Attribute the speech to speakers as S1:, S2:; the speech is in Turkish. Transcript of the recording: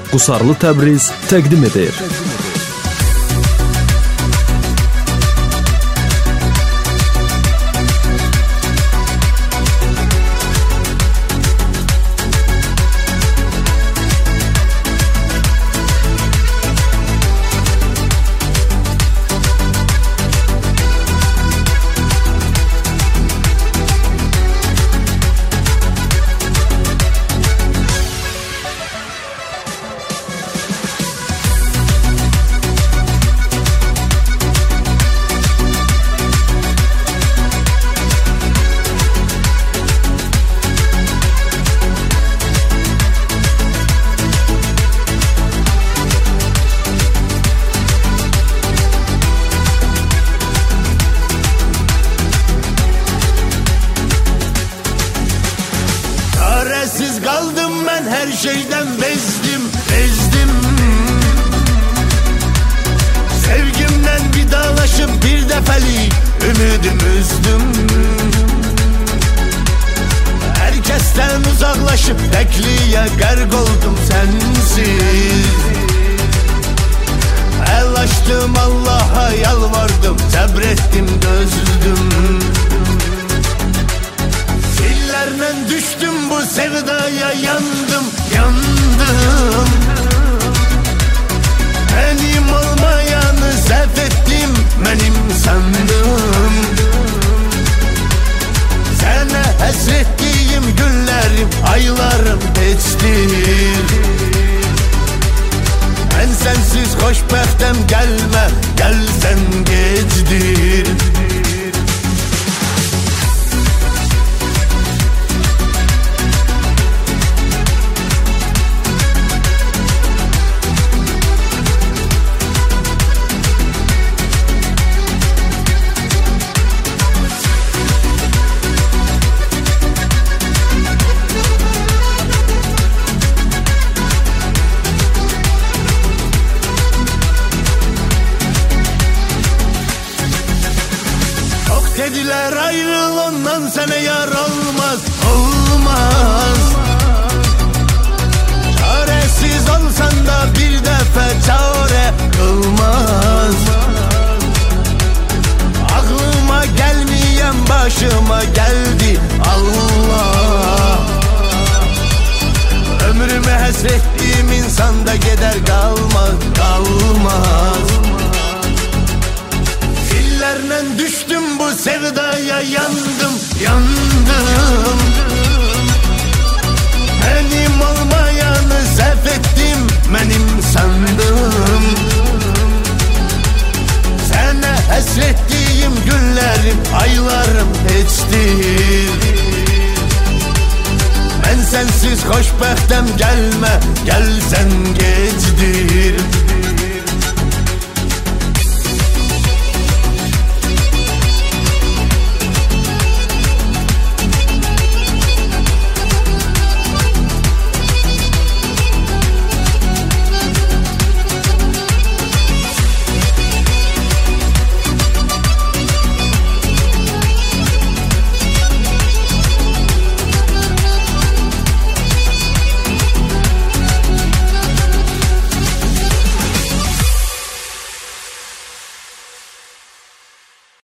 S1: Qusarlı Təbriz təqdim edir.
S2: Çaresiz kaldım ben, her şeyden bezdim. Sevgimden vidalaşıp bir defelik ümidimi üzdüm. Herkesten uzaklaşıp tekliğe gark oldum sensiz. El açtım Allah'a, yalvardım, sabrettim, dözdüm. Sillerle düştüm bu sevdaya, yandım. Benim olmayanı zef ettim, benim sandım. Sana hasrettiğim günlerim, aylarım geçti. Ben sensiz hoşbahtem gelme, gelsen geçtir. Dediler ayrıl ondan, sana yar olmaz. Çaresiz olsan da bir defa çare kılmaz. Aklıma gelmeyen başıma geldi Allah. Ömrüme hasrettiğim insan da gider, kalmaz. Sillerle düştüm bu sevdaya, yandım. Benim olmayanı zef ettim, benim sandım. Sana hasrettiğim günlerim, aylarım geçti. Ben sensiz hoşbahtem gelme, gelsen geçtir.